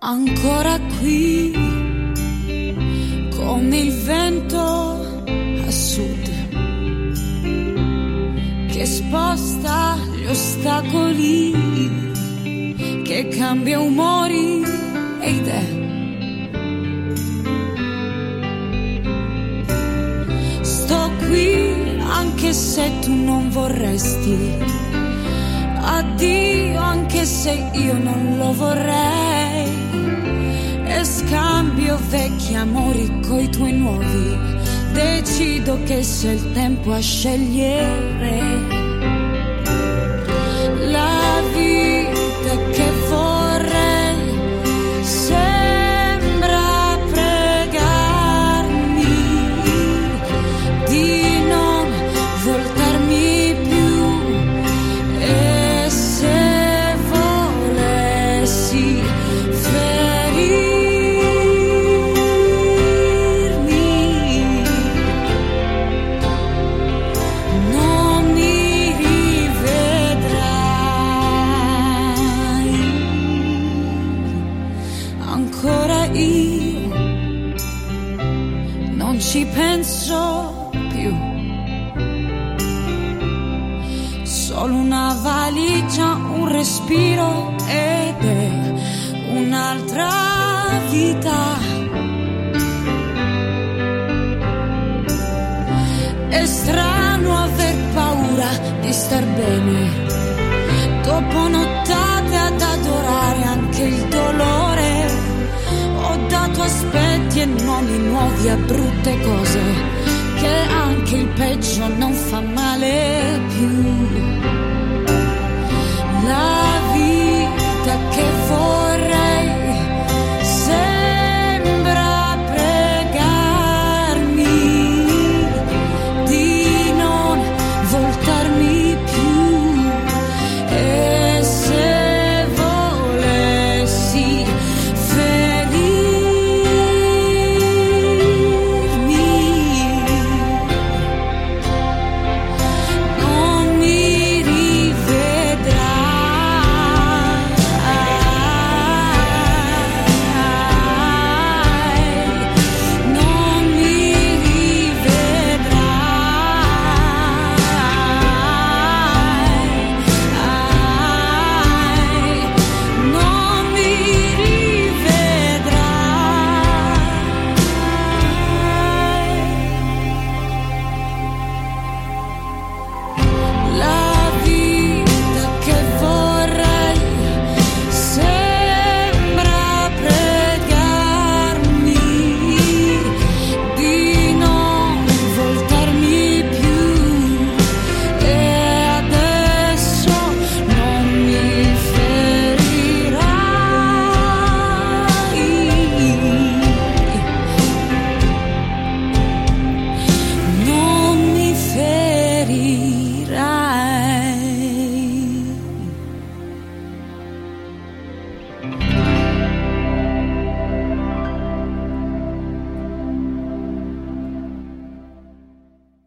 ancora qui, come il vento a sud che sposta gli ostacoli, che cambia umori e idee. Sto qui anche se tu non vorresti, addio anche se io non lo vorrei, e scambio vecchi amori coi tuoi nuovi, decido che sia il tempo a scegliere. La vita che vorrei sembra pregarmi di non voltarmi più, e se volessi ferirmi non mi rivedrai. Ancora io non ci penso più, solo una valigia, un respiro ed è un'altra vita. È strano aver paura di star bene, dopo nottate ad adorare anche il dolore. Ho dato aspetti e nomi nuovi a brutte cose, che anche il peggio non fa male più.